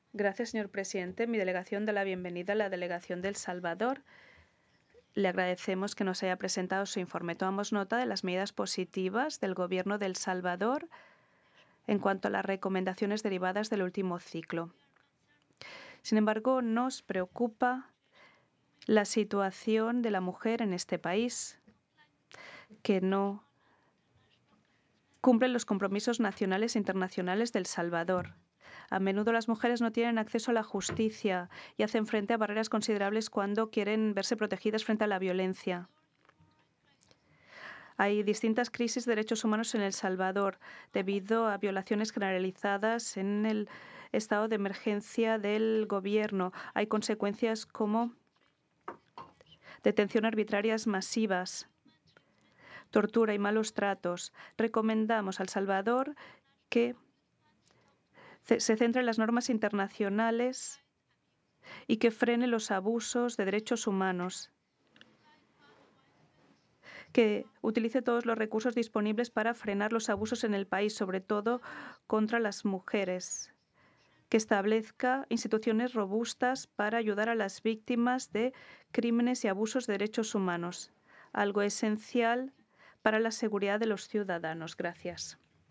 Gracias, señor presidente. Mi delegación da la bienvenida a la delegación de El Salvador. Le agradecemos que nos haya presentado su informe. Tomamos nota de las medidas positivas del Gobierno de El Salvador en cuanto a las recomendaciones derivadas del último ciclo. Sin embargo, nos preocupa la situación de la mujer en este país, que no cumple los compromisos nacionales e internacionales de El Salvador. A menudo las mujeres no tienen acceso a la justicia y hacen frente a barreras considerables cuando quieren verse protegidas frente a la violencia. Hay distintas crisis de derechos humanos en El Salvador debido a violaciones generalizadas en el estado de emergencia del gobierno. Hay consecuencias como detención arbitrarias masivas, tortura y malos tratos. Recomendamos a El Salvador que se centre en las normas internacionales y que frene los abusos de derechos humanos, que utilice todos los recursos disponibles para frenar los abusos en el país, sobre todo contra las mujeres, que establezca instituciones robustas para ayudar a las víctimas de crímenes y abusos de derechos humanos, algo esencial para la seguridad de los ciudadanos. Gracias.